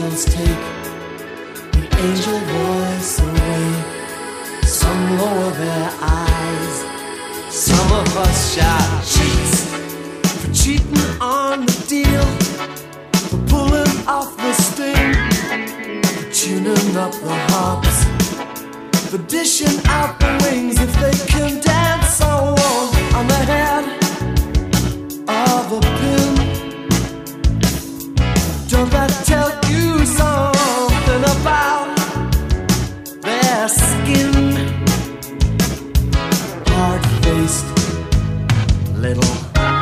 angels take the angel voice away. Some lower their eyes. Some of us shout cheats for cheating on the deal, for pulling off the sting, for tuning up the harps, for dishing out the wings. If they can dance so on the head of a pin, don't that tell you something about their skin? Hard-faced little.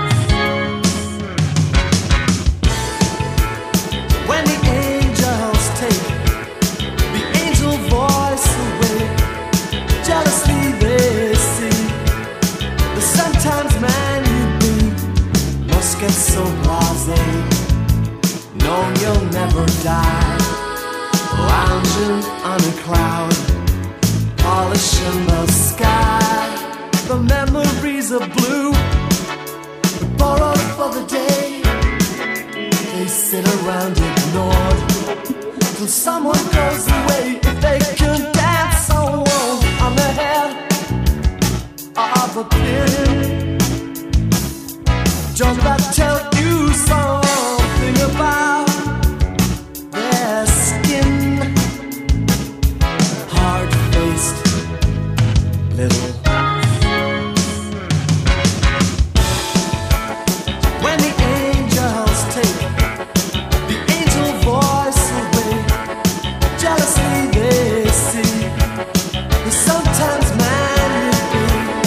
When the angels take the angel voice away, jealously they see that sometimes man you be must get so blasé, knowing you'll never die, lounging on a cloud, polishing the sky. The memories are blue, borrowed for the day. They sit around ignored till someone goes away. If they can dance so on the head of a pin, don't that tell you something about their skin? Hard-faced little. When the angels take the angel voice away, jealously they see that sometimes man will be.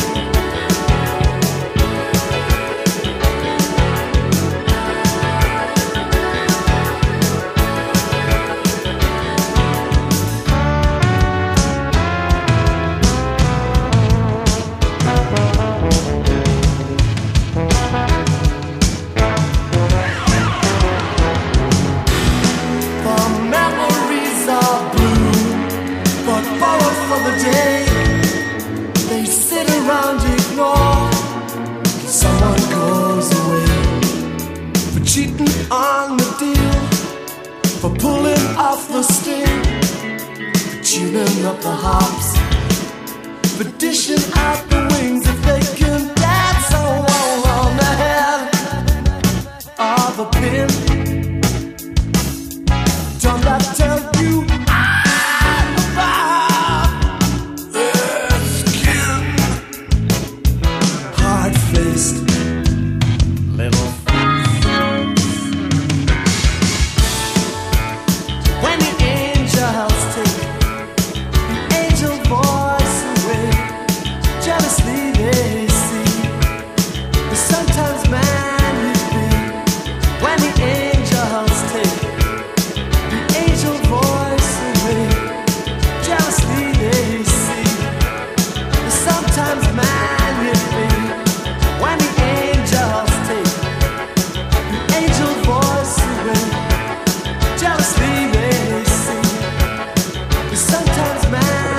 The memories are blue, but borrowed for the day. They sit around ignored till someone goes away, for cheating on the deal, for pulling off the sting, for tuning up the harps, for dishing out the wings. If they can dance so on the head of a pin, don't that tell you about their skin? Hard-faced little. When the angels take the angel voice away, jealously they see that sometimes man you be. When the angels take the angel voice away, jealously they see that sometimes man you be. When the angels take the angel voice away, jealously they see that sometimes man